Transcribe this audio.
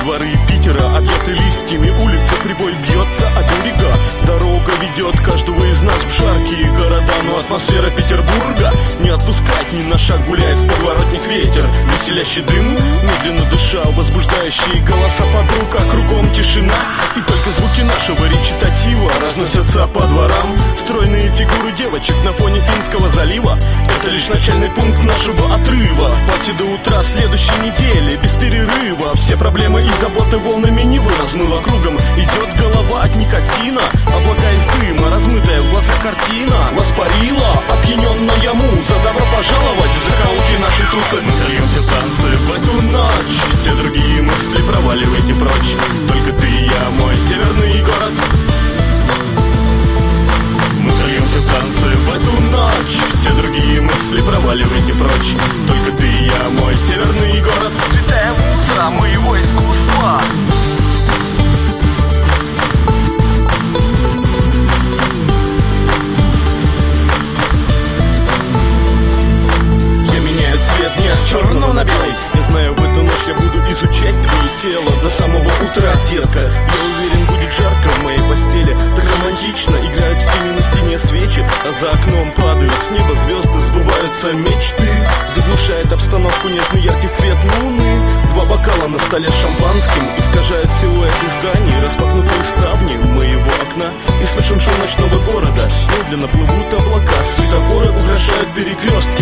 дворы Питера объяты листьями, улица прибой бьется о берега. Дорога ведет каждого из нас в жаркие города, но атмосфера Петербурга не отпускает ни на шаг, гуляет в подворотник ветер, веселящий дым, медленно дыша, возбуждающие голоса подруг, а кругом тишина. И только звуки нашего речитатива разносятся по дворам. Стройные фигуры девочек на фоне Финского залива — это лишь начальный пункт нашего отрыва. Плати до утра следующей недели без перерыва. Все проблемы и заботы волнами Невы размыло кругом. Идет голова от никотина, облака из дыма, размытая в глаза картина воспарила опьяненная муза. Добро пожаловать в закоулки нашей тусы. Мы сольемся в танцы в эту ночь, все другие мысли проваливайте прочь. Только ты и я, мой северный город. Мы сольемся в танцы в эту ночь, все другие мысли проваливайте прочь. Только ты и я, мой северный город. Святая муза моего искусства. Не с черного на белый. Я знаю, в эту ночь я буду изучать твое тело до самого утра, детка. Я уверен, будет жарко в моей постели. Так романтично, играют в тени на стене свечи, а за окном падают с неба звезды, сбываются мечты. Заглушает обстановку нежный яркий свет луны. Два бокала на столе с шампанским искажают силуэты зданий, распахнутые ставни моего окна. И слышим шум ночного города. Медленно плывут облака, светофоры украшают перекрестки.